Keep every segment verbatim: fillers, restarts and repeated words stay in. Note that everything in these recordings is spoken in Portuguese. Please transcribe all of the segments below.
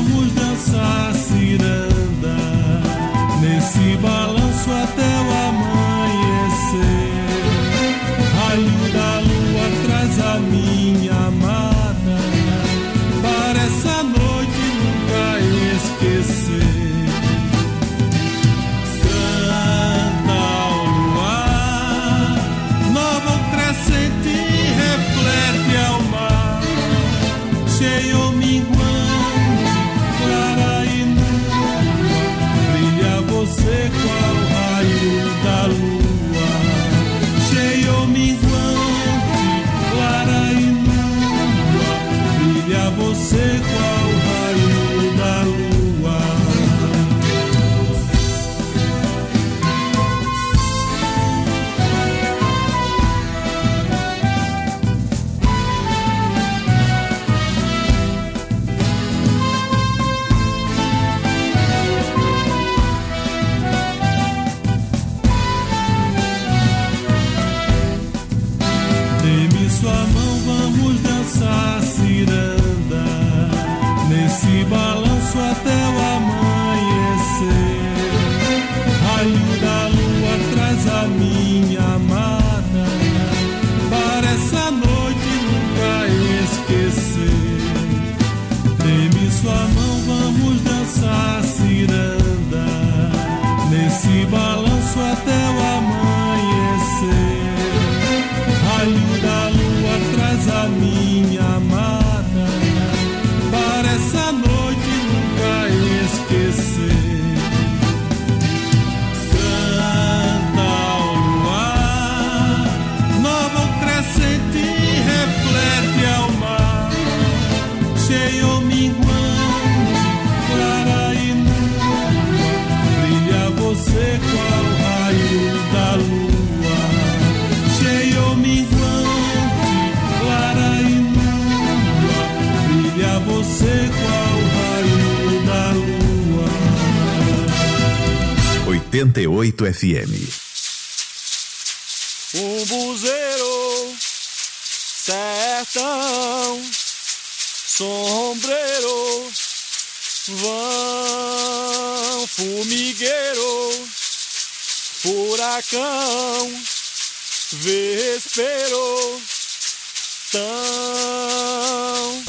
vamos dançar ciranda, nesse balanço até o amanhecer. Raio da lua traz a minha amada, para essa noite nunca esquecer. Canta o luar, nova crescente reflete ao mar, cheio minguante, clara e nua, brilha você qual raio da lua. Cheio minguante, clara e nua, brilha você qual raio da lua. Dê-me sua mão, vamos dançar ciranda, nesse balanço até o amanhecer. Raio da lua traz a minha amada, para essa noite nunca esquecer. Dê-me sua mão, vamos dançar ciranda, nesse balanço até o amanhecer. Raio da lua traz a minha amada, para essa noite nunca esquecer. Canta o luar, nova crescente reflete ao mar, cheio minguante, clara e nua, brilha você qual raio da lua. Cheio minguante, clara e nua, brilha você qual raio da lua. oitenta e oito F M. Um buzeiro, sertão, sombreiro, vão, formigueiro, furacão, vespero, tão.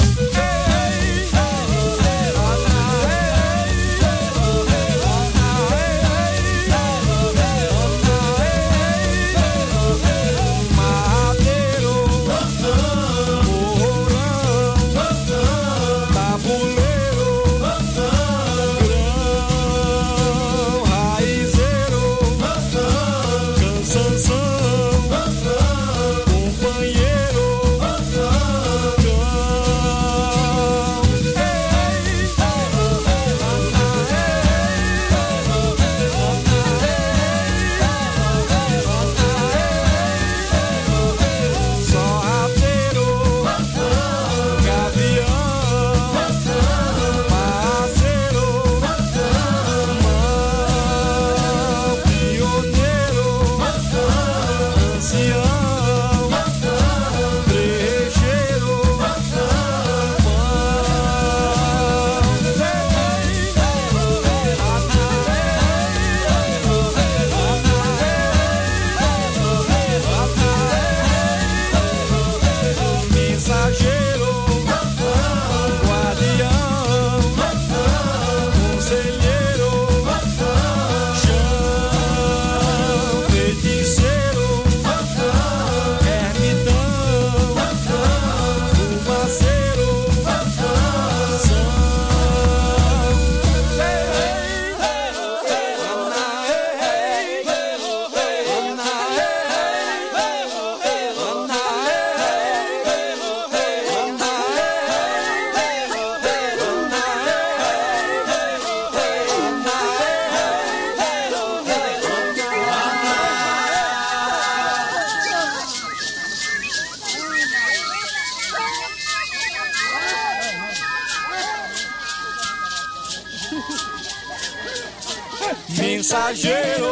mensageiro,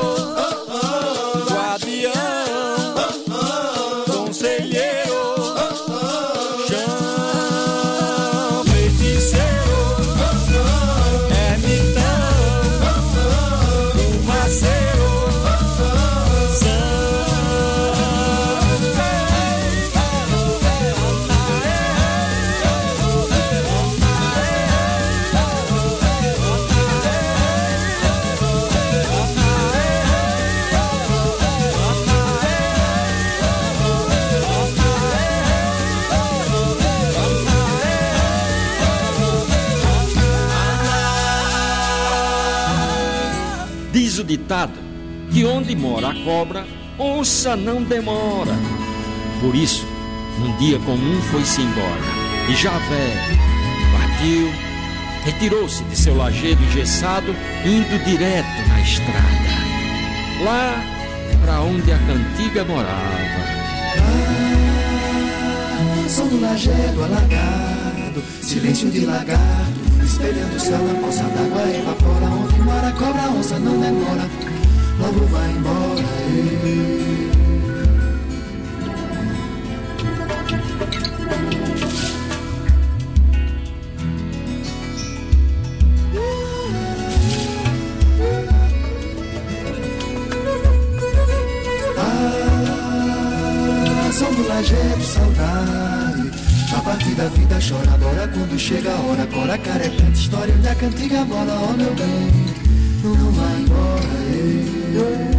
guardião, conselheiro, chão, feiticeiro, Diz o ditado que onde mora a cobra, onça não demora. Por isso, num dia comum foi-se embora. E Javé partiu, retirou-se de seu lajedo engessado, indo direto na estrada, lá para onde a cantiga morava. Ah, som do lajedo alagado, silêncio de lagarto, espelhando o céu na poça d'água, evapora. Onde mora a cobra, a onça não demora, logo vai embora. Ei. Som do lajedo, saudade, a partir da vida chora, adora quando chega a hora. Cora, caretante, história onde a cantiga mora. Oh meu bem, não vai embora. Ei, ei.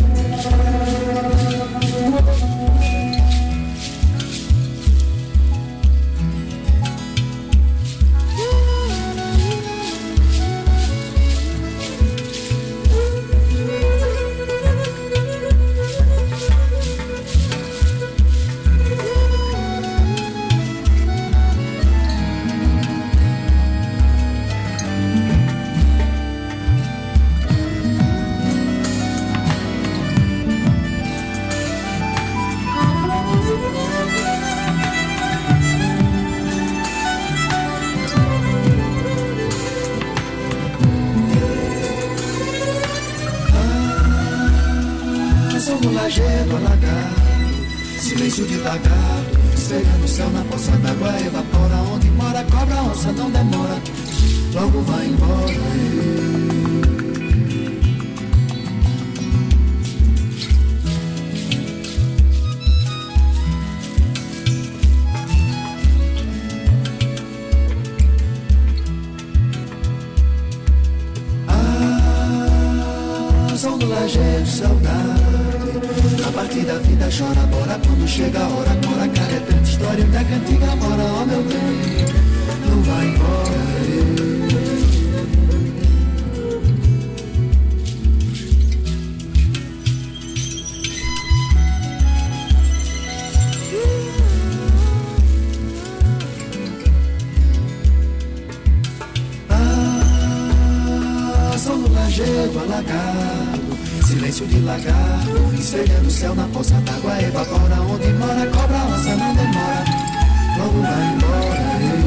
Lajedo alagado, silêncio de lagarto, espelhando o céu na poça d'água, evapora. Onde mora a cobra, a onça não demora, logo vai embora. Ah, som do lajedo, saudade, a partir da vida chora, bora quando chega a hora. Cora, caretante, história onde a cantiga mora. Oh meu bem, não vai embora. Ah, som do lajedo alagado, silêncio de lagarto, espelhando o céu na poça d'água, evapora. Onde mora a cobra, a onça não demora, logo vai embora.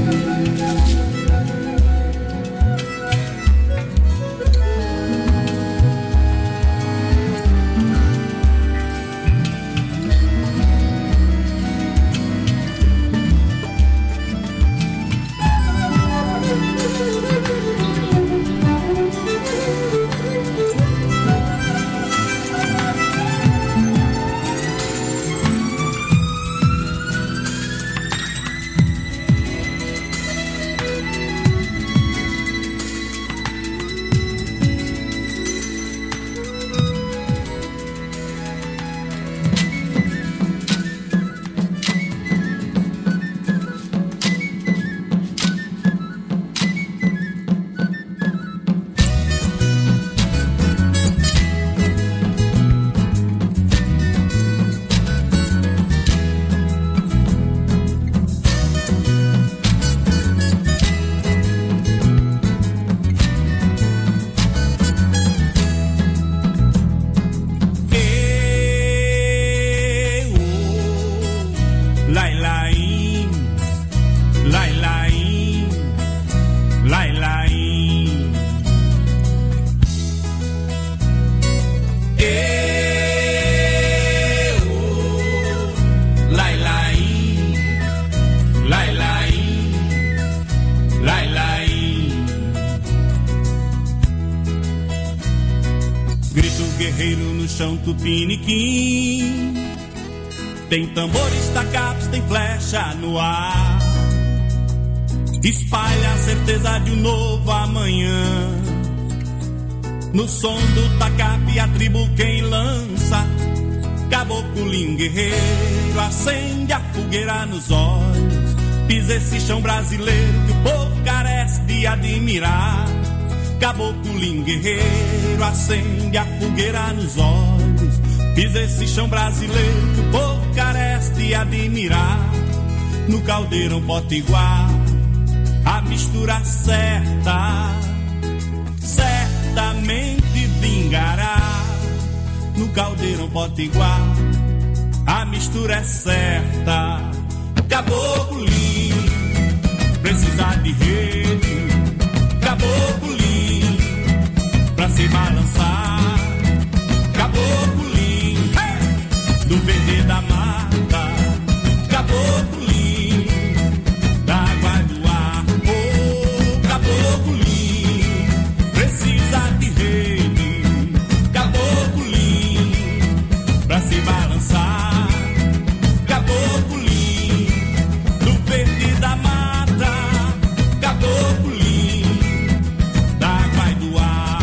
Tupiniquim, tem tambores, tacapes, tem flecha no ar, espalha a certeza de um novo amanhã. No som do tacape a tribo quem lança, caboclo guerreiro acende a fogueira nos olhos. Pisa esse chão brasileiro que o povo carece de admirar. caboclo guerreiro, acende a fogueira nos olhos. Pisa esse chão brasileiro que o povo carece de admirar. No caldeirão potiguar, a mistura certa certamente vingará. No caldeirão potiguar, a mistura é certa. Caboclo precisa de rede, caboclo pra se balançar. Caboclo do verde da mata, caboclo da água do ar. Oh, caboclo precisa de rede, caboclo pra se balançar. Caboclo do verde da mata, caboclo da água e do ar.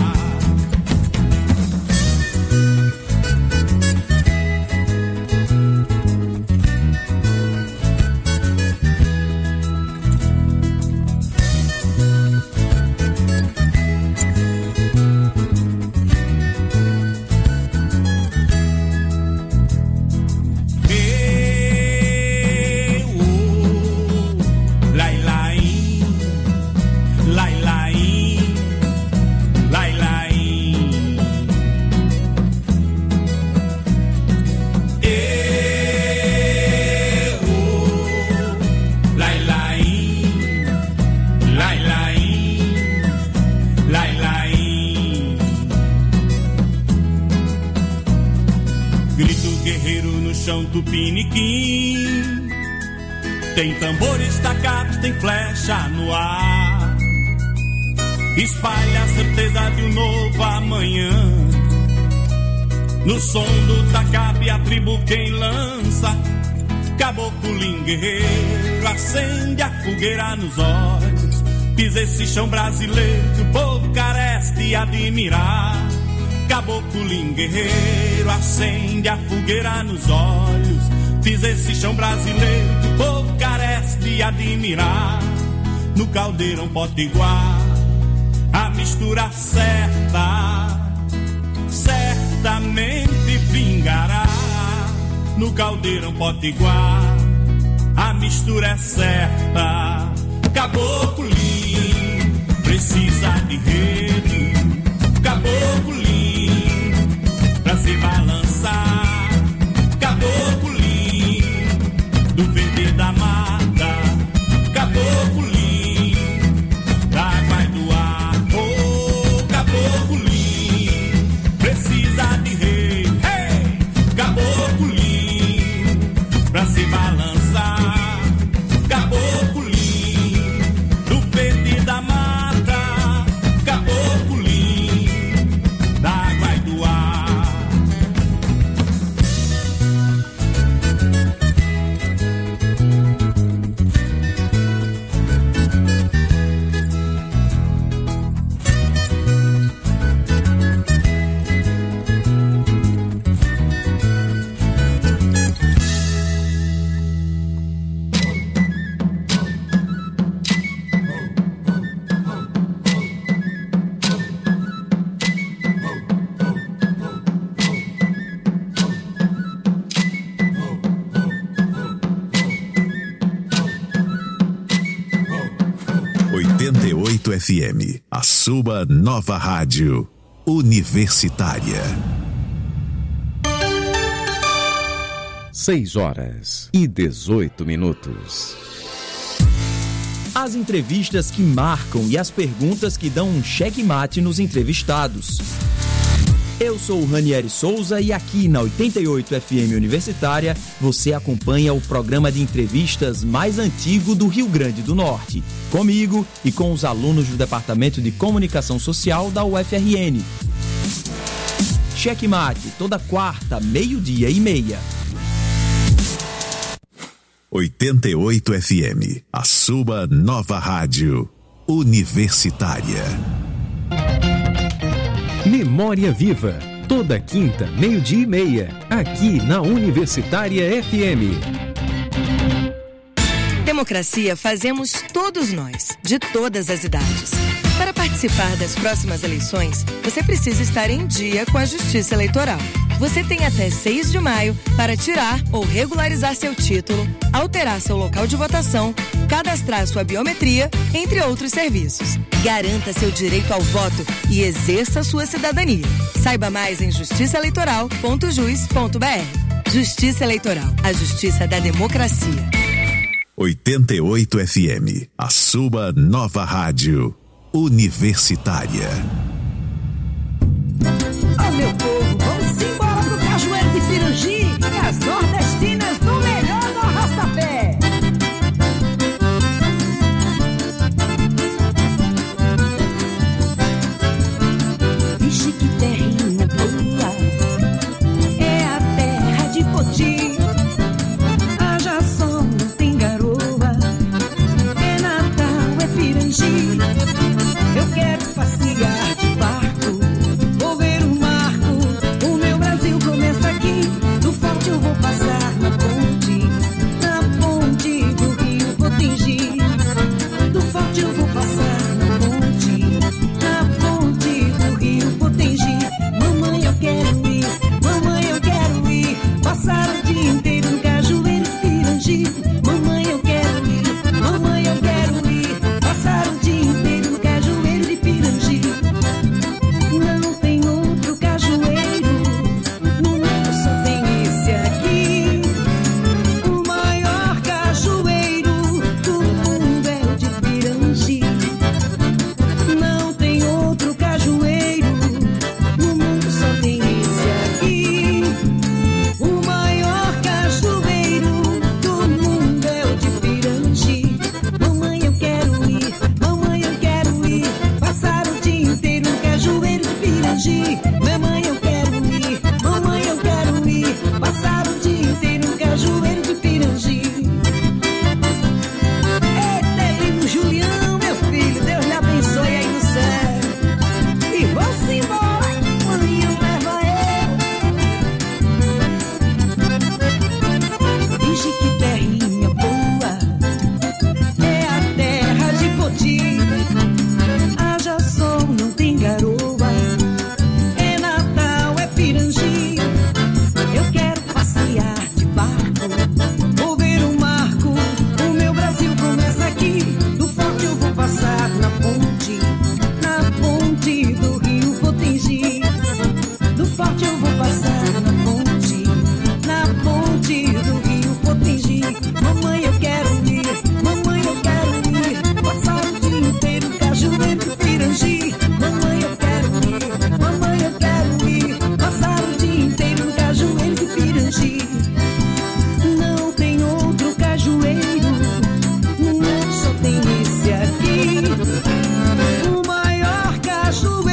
Tupiniquim, tem tambores tacados, tem flecha no ar. Espalha a certeza de um novo amanhã. No som do tacape a tribo quem lança. Caboclo guerreiro, acende a fogueira nos olhos. Pisa esse chão brasileiro que o povo carece de admirar. Caboclo guerreiro, acende a fogueira nos olhos. Pisa esse chão brasileiro que o povo carece de admirar. No caldeirão potiguar, a mistura certa certamente vingará. No caldeirão potiguar, a mistura é certa. Caboclo precisa de rede, caboclo pra se balançar. Caboclo do verde da mata, caboclo da água e do ar. Oh, caboclo precisa de rei, hey! Caboclo pra se balançar. Caboclo do verde da mata, caboclo da água e do ar. oitenta e oito F M, a sua nova rádio universitária. seis horas e dezoito minutos. As entrevistas que marcam e as perguntas que dão um checkmate nos entrevistados. Eu sou o Ranieri Souza e aqui na oitenta e oito F M Universitária você acompanha o programa de entrevistas mais antigo do Rio Grande do Norte, comigo e com os alunos do Departamento de Comunicação Social da U F R N. Checkmate, toda quarta, meio-dia e meia. oitenta e oito F M, a sua nova rádio universitária. Memória Viva, toda quinta, meio-dia e meia, aqui na Universitária F M. Democracia fazemos todos nós, de todas as idades. Para participar das próximas eleições, você precisa estar em dia com a Justiça Eleitoral. Você tem até seis de maio para tirar ou regularizar seu título, alterar seu local de votação, cadastrar sua biometria, entre outros serviços. Garanta seu direito ao voto e exerça sua cidadania. Saiba mais em justiça eleitoral ponto jus ponto b r. Justiça Eleitoral, a justiça da democracia. oitenta e oito F M, a sua nova rádio universitária. Ô meu povo, vamos embora pro Cajueiro de Pirangi e as nordestinas do melhor do arrasta-pé. Vixe que terrinha boa, é a terra de Poti. Haja sol, não tem garoa, é Natal, é Pirangi. Eu quero passear de barco, vou ver o marco. O meu Brasil começa aqui. Do forte eu vou passar na ponte, na ponte do Rio Potengi. Do forte eu vou passar na ponte, na ponte do Rio Potengi. Mamãe, eu quero ir, mamãe, eu quero ir, passar o dia inteiro no Cajueiro de Pirangi. Mamãe, eu quero ir, mamãe, eu quero ir, passar o dia inteiro no Cajueiro de Pirangi. Não tem outro cajueiro, no mundo só tem esse aqui. O maior cajueiro do mundo é o de Pirangi. Não tem outro cajueiro, no mundo só tem esse aqui. O maior cajueiro do mundo é o de Pirangi. Mamãe, eu quero ir, mamãe, eu quero ir, passar o dia inteiro no Cajueiro de Pirangi. Mamãe, eu quero ir, mamãe, eu quero ir, passar o dia inteiro no Cajueiro de Pirangi. Eita, no Julião, meu filho, Deus lhe abençoe aí no céu. E vamos embora, amanhã leva eu. Finge que terrinha boa, é a terra de Poti. Haja sol, não tem garoa, é Natal, é Pirangi. Eu quero passear de barco, vou ver o marco. O meu Brasil começa aqui. Do forte eu vou passar na ponte, na ponte do Rio Potengi. Do forte eu vou passar na ponte, na ponte do Rio Potengi. Mamãe, eu quero ir, mamãe, eu quero ir, passar o dia inteiro no Cajueiro de Pirangi. Mamãe, eu quero ir, mamãe, eu quero ir, passar o dia inteiro no Cajueiro de Pirangi. Não tem outro cajueiro, no mundo só tem esse aqui. O maior cajueiro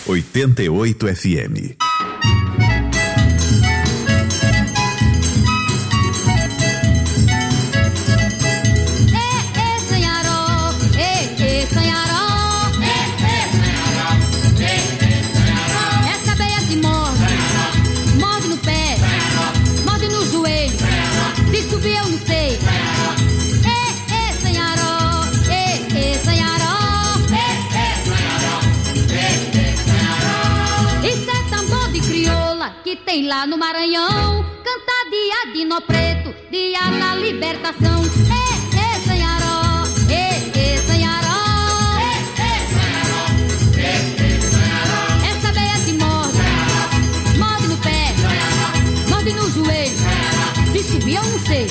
oitenta e oito F M. Tem lá no Maranhão, canta dia de nó preto, dia da libertação. Ê, ê, Sanharó, ê, ê, Sanharó, ê, ê, Sanharó, ê, ê, Sanharó. Essa beia se morde, morde no pé, morde no joelho, se subir eu não sei.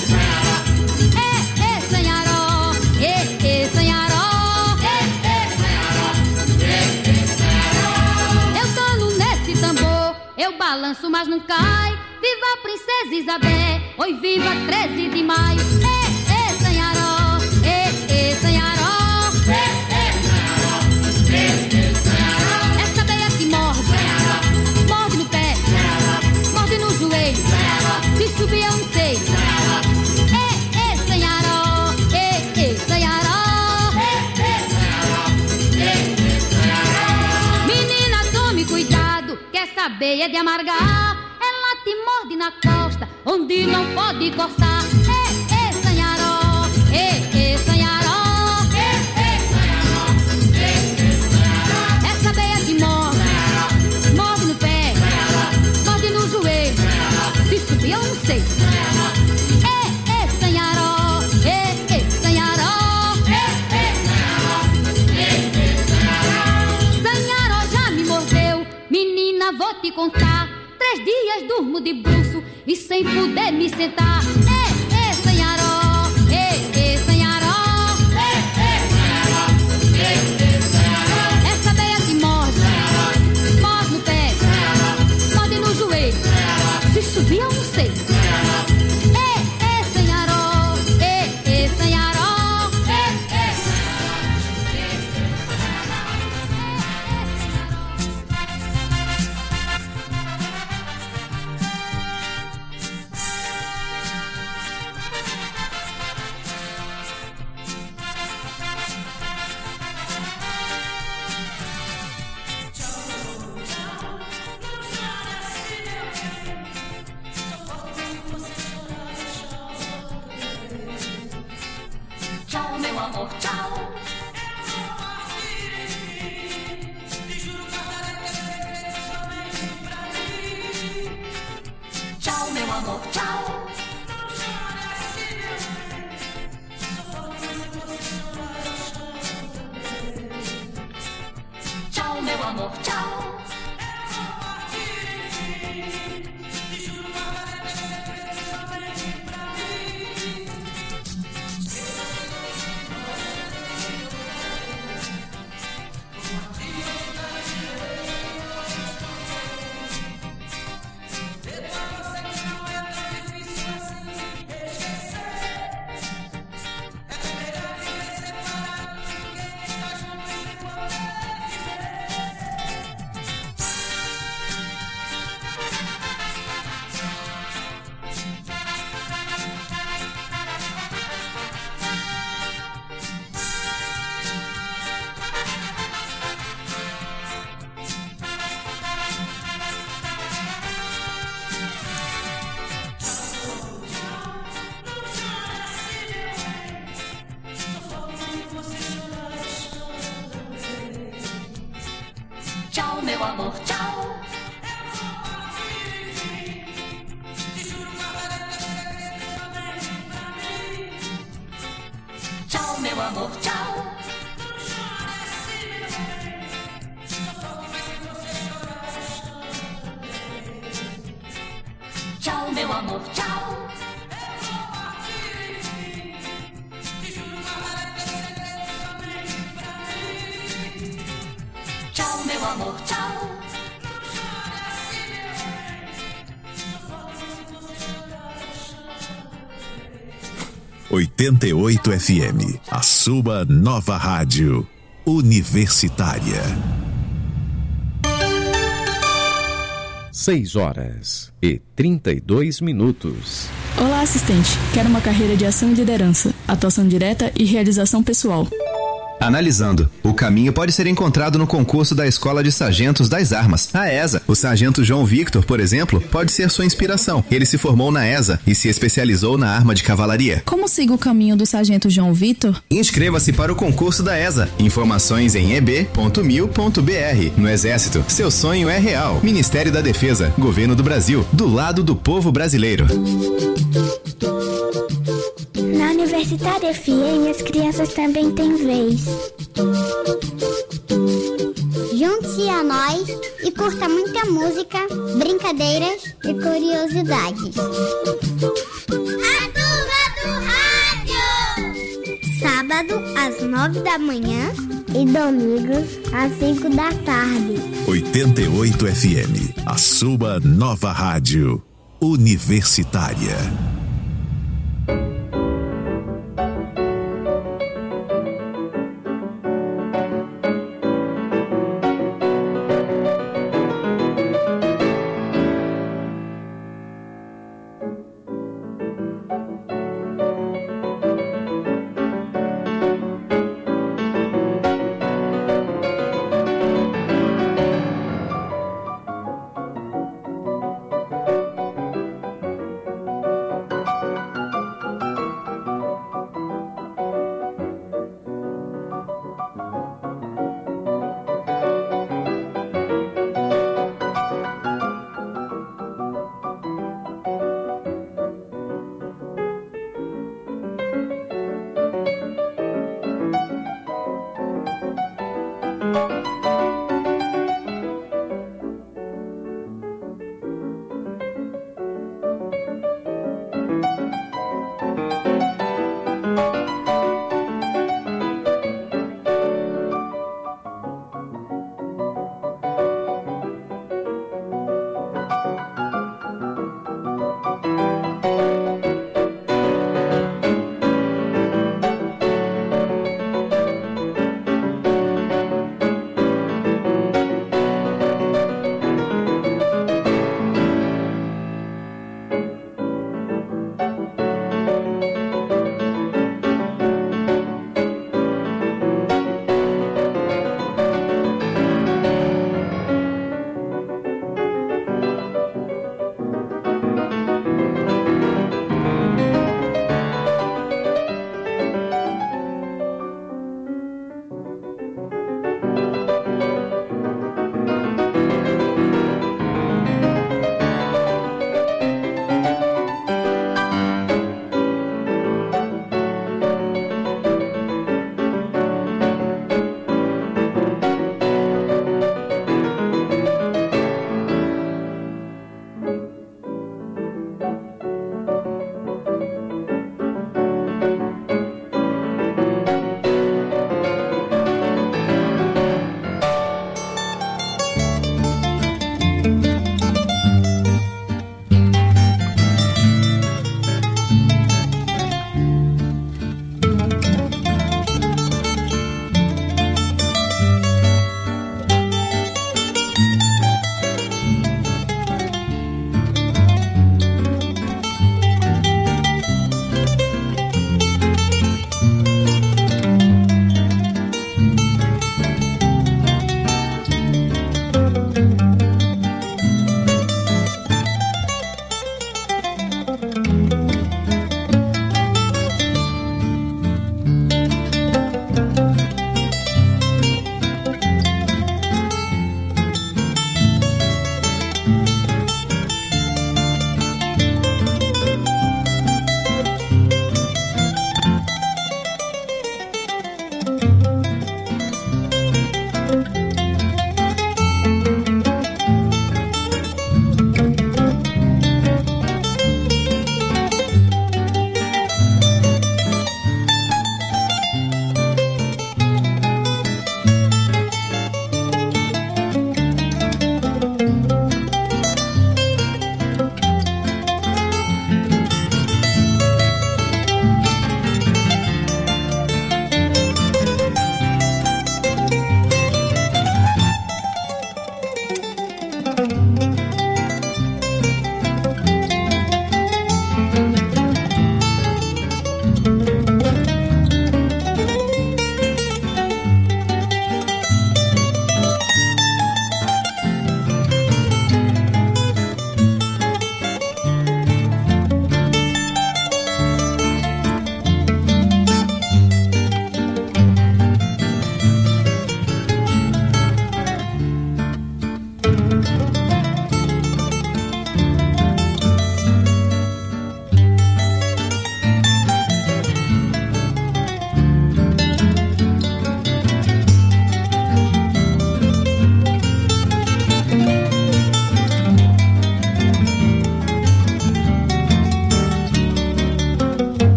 Ê, ê, Sanharó, ê, ê, Sanharó, ê, ê, Sanharó, ê, ê, Sanharó. Eu tô no nesse tambor, eu balanço, mas não cai. Viva a princesa Isabel, oi, viva treze de maio. Ê, ê, Sanharó, ê, ê, Sanharó, ê, ê, Sanharó, ê, ê, Sanharó. Essa beia que morde, Sanharó, morde no pé, Sanharó, morde no joelho, Sanharó, se subir eu não sei. Ê, ê, Sanharó, ê, ê, Sanharó, ê, ê, Sanharó, ê, ê, Sanharó. Menina, tome cuidado, que essa beia é de amargar. Ela te morde na costa, onde não pode coçar. Ê, ê, Sanharó, ê, ê, Sanharó, ê, ê, Sanharó, ê, ê, Sanharó. Essa beia te morde, Sanharó, morde no pé, Sanharó, morde no joelho, Sanharó, se subir eu não sei. Ê, ê, Sanharó, ê, ê, Sanharó, ê, ê, Sanharó, ê, ê, Sanharó. Sanharó já me mordeu, menina, vou te contar. Três dias durmo de bruço e sem poder me sentar. Ê, ê, Sanharó, ê, ê, Sanharó, ê, ê, Sanharó, ê, ê, Sanharó. Essa beia te morde, Sanharó, morde no pé, Sanharó, morde no joelho, Sanharó, se subir eu não sei. Ê, ê, Sanharó, ê, ê, Sanharó, ê, ê, tchau, meu amor, tchau. Tchau, meu amor, tchau. Tchau, meu amor, tchau. Tchau, meu amor, tchau. Tchau, meu amor, tchau. Tchau, meu amor, tchau. Tchau, meu amor, tchau. oitenta e oito F M, a sua nova rádio universitária. seis horas e trinta e dois minutos. Olá, assistente. Quero uma carreira de ação e liderança, atuação direta e realização pessoal. Analisando. O caminho pode ser encontrado no concurso da Escola de Sargentos das Armas, a ESA. O sargento João Victor, por exemplo, pode ser sua inspiração. Ele se formou na ESA e se especializou na arma de cavalaria. Como sigo o caminho do sargento João Victor? Inscreva-se para o concurso da ESA. Informações em e b ponto mil ponto b r. No Exército, seu sonho é real. Ministério da Defesa, Governo do Brasil, do lado do povo brasileiro. Na Universitária F M, as crianças também têm vez. Junte-se a nós e curta muita música, brincadeiras e curiosidades. A turma do rádio! Sábado às nove da manhã e domingos às cinco da tarde. oitenta e oito F M, a sua nova rádio universitária.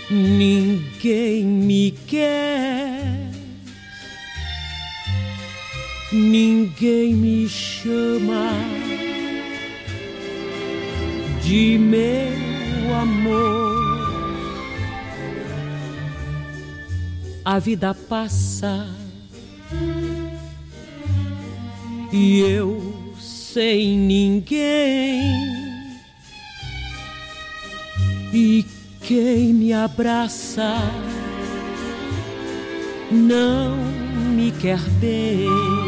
ninguém me quer, ninguém me chama de meu amor. A vida passa e eu sem ninguém, e quem me abraça não me quer bem.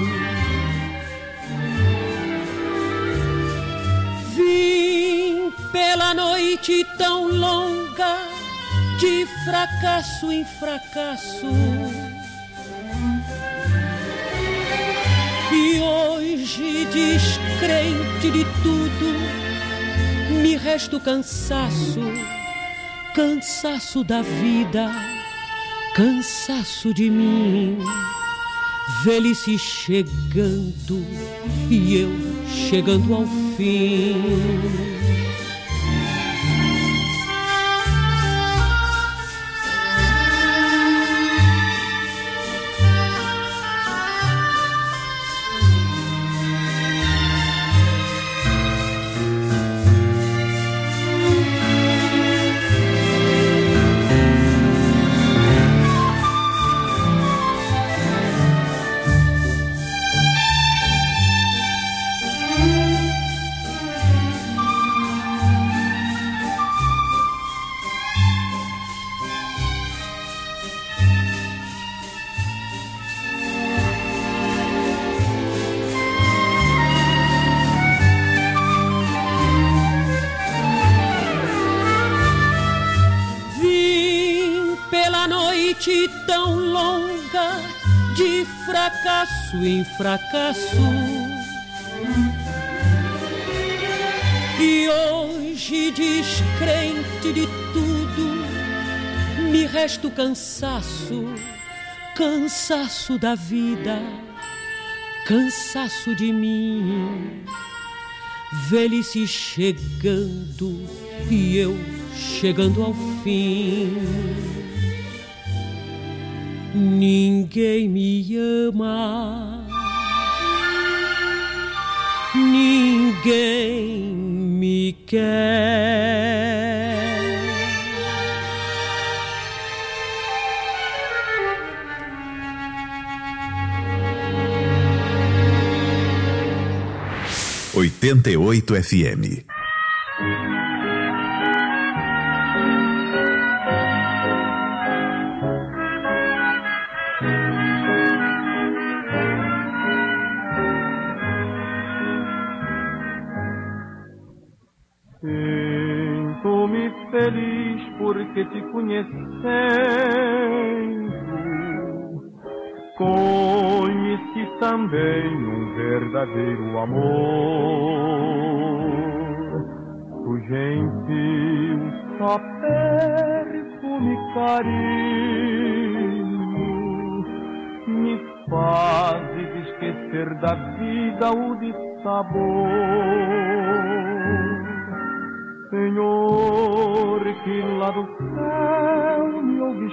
Vim pela noite tão longa, de fracasso em fracasso, e hoje, descrente de tudo, me resta o cansaço, cansaço da vida, cansaço de mim. Velhice chegando e eu chegando ao fim. Tão longa, de fracasso em fracasso, e hoje, descrente de tudo, me resta o cansaço, cansaço da vida, cansaço de mim. Velhice chegando e eu chegando ao fim. Ninguém me ama, ninguém me quer. oitenta e oito F M. Sinto-me feliz porque te conhecendo, conheci também um verdadeiro amor. Tu gentil, só perfume e carinho me fazes esquecer da vida o dissabor. Senhor, que lá do céu me ouves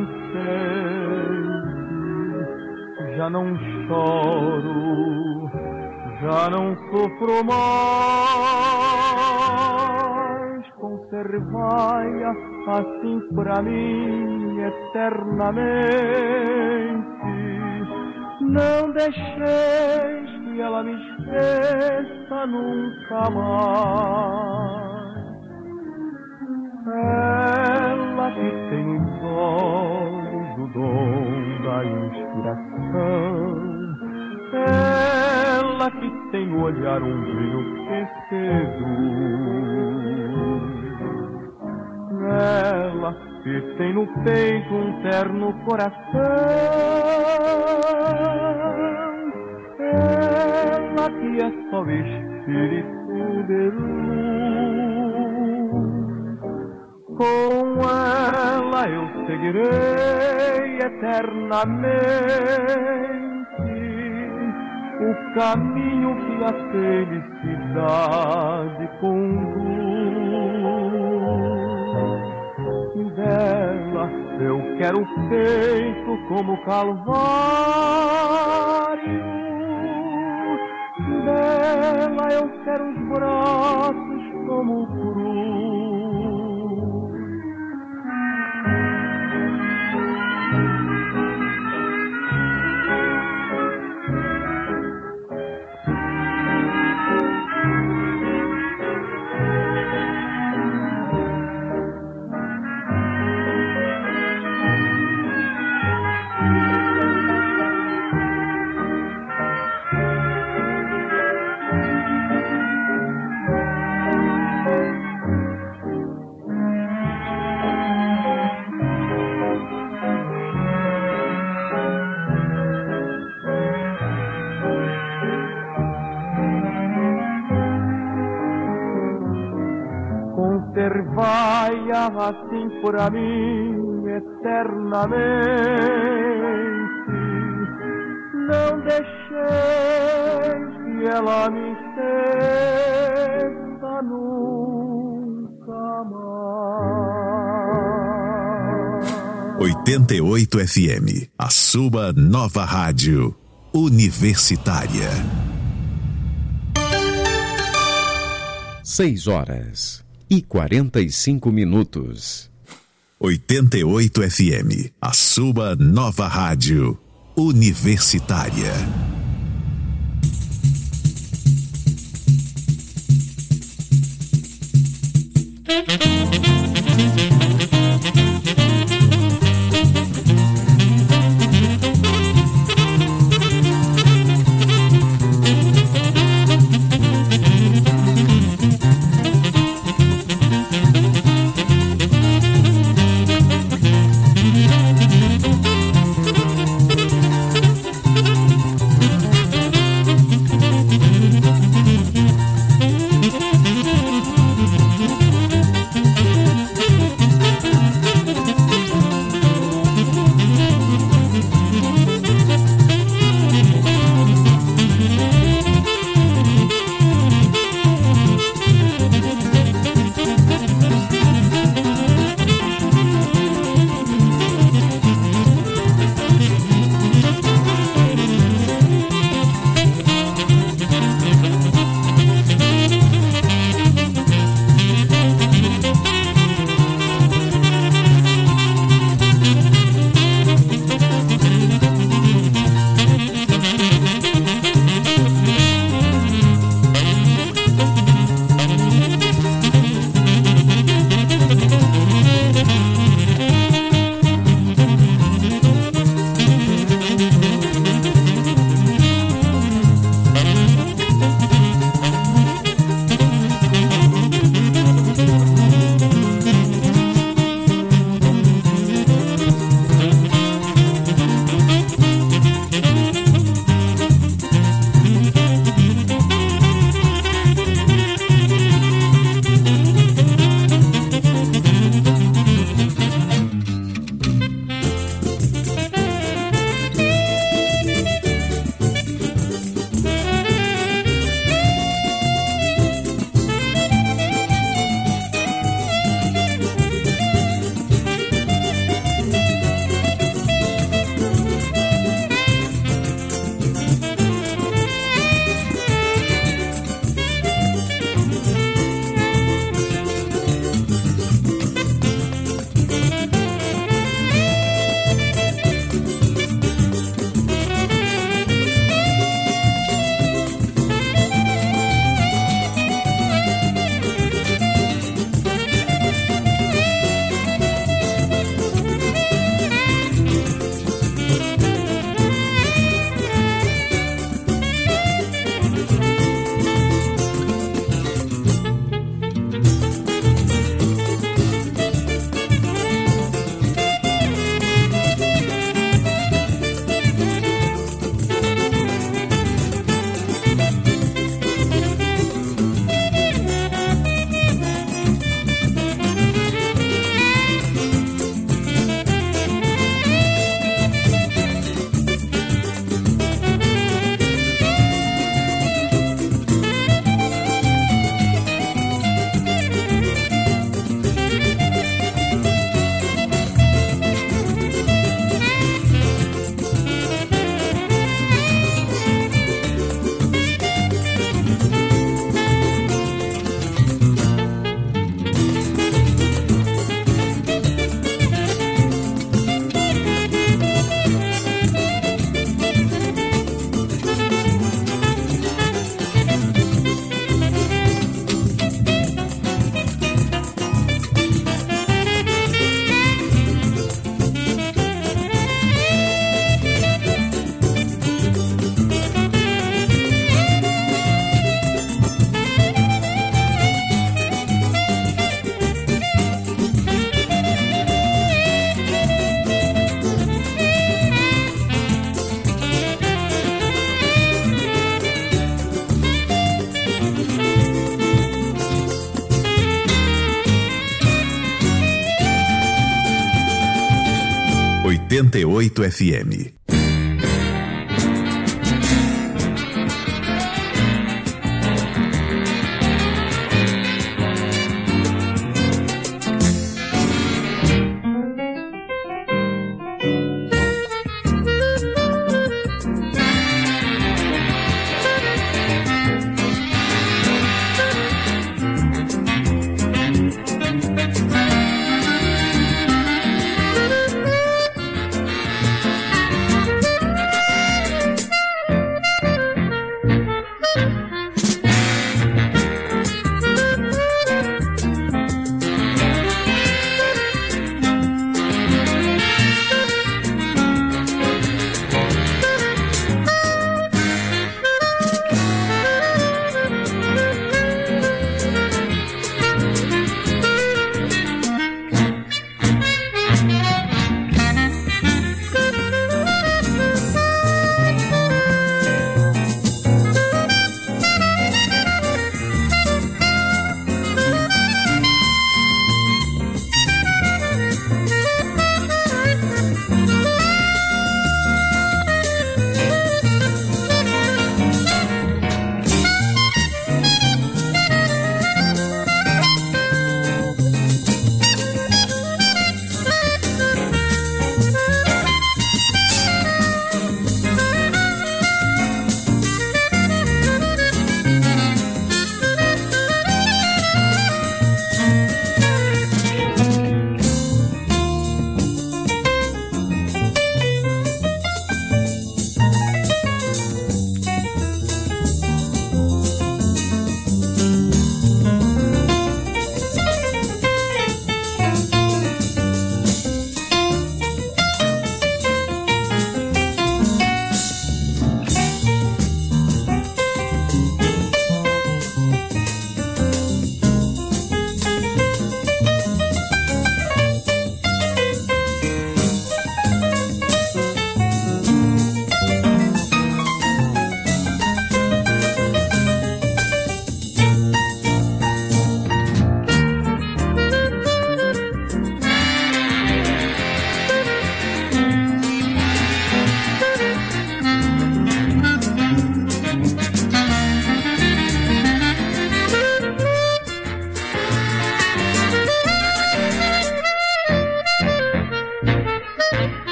contente, já não choro, já não sofro mais. Conservai-a assim pra mim eternamente. Não deixeis que ela me esqueça nunca mais. Ela que tem os olhos do dom da inspiração, ela que tem no olhar um brilho que seduz, ela que tem no peito um terno coração, ela que é só espírito de luz. Com ela eu seguirei eternamente o caminho que a felicidade conduz. quero o peito como calvário, dela eu quero os braços como cruz. Conservai-a assim pra mim eternamente, não deixeis que ela me esqueça nunca mais. oitenta e oito F M, a sua nova rádio universitária. Seis horas e quarenta e cinco minutos. oitenta e oito F M, a sua nova rádio universitária. oitenta e oito F M.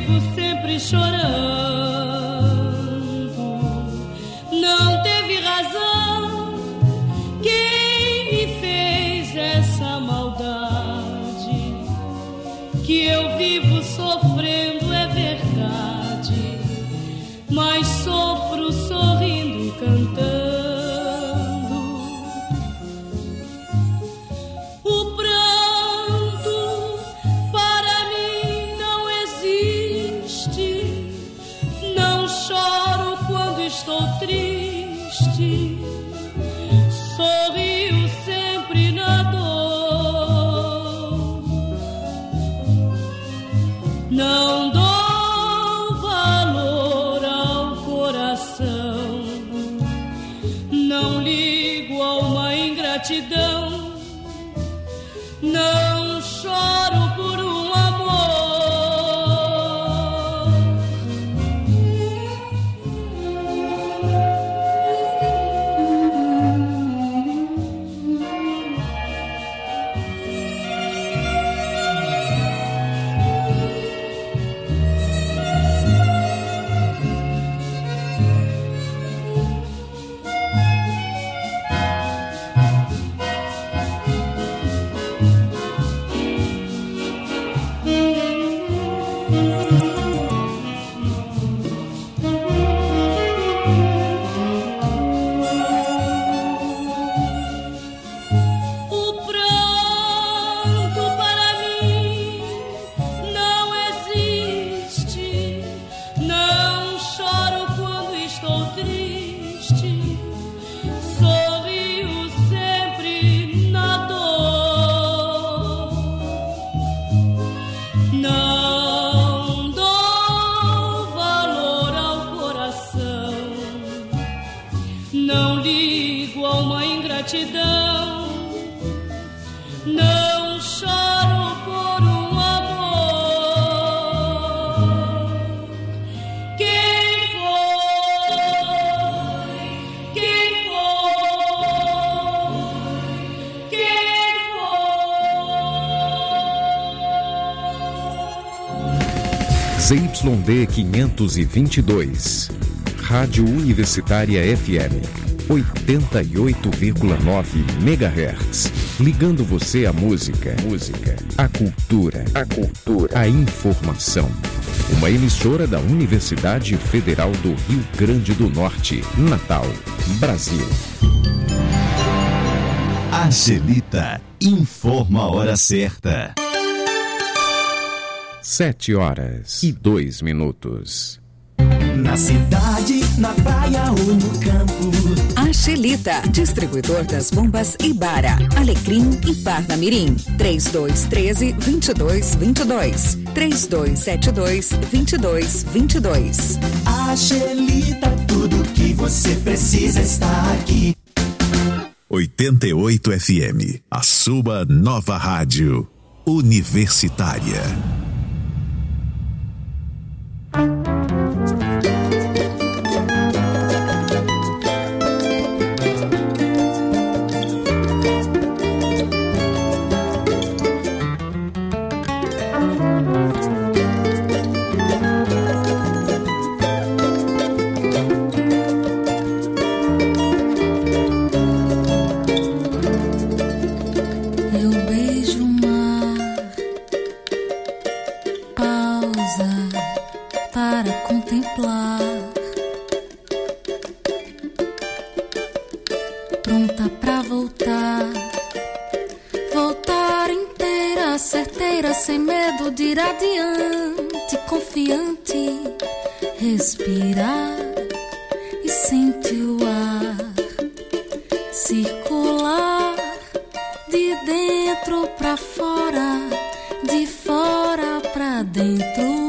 vivo sempre chorando. Não teve razão quem me fez essa maldade. Que eu vivo sofrendo é verdade, mas sofro sorrindo, cantando. O pranto para mim não existe. Não choro quando estou triste. Sorrio sempre na dor. Não dou valor ao coração. Não ligo a uma ingratidão. Não choro por um amor. Não choro por um amor. Quem foi? Quem foi? Quem foi? Z Y D quinhentos e vinte e dois, Rádio Universitária F M, oitenta e oito vírgula nove megahertz, ligando você à música, música, à cultura, à cultura, à informação. Uma emissora da Universidade Federal do Rio Grande do Norte, Natal, Brasil. Angelita informa a hora certa. Sete horas e dois minutos. Na cidade, na praia ou no campo. Angelita, distribuidor das bombas Ibara, Alecrim e Parnamirim. três dois um três, dois dois dois dois. três dois sete dois, dois dois dois dois. Angelita, tudo que você precisa está aqui. oitenta e oito F M, a sua nova rádio universitária. Eu beijo o mar, pausa para contemplar, pronta pra voltar, voltar inteira, certeira, sem medo de ir adiante, confiante, respirar e sentir o ar circular. De dentro pra fora, de fora pra dentro.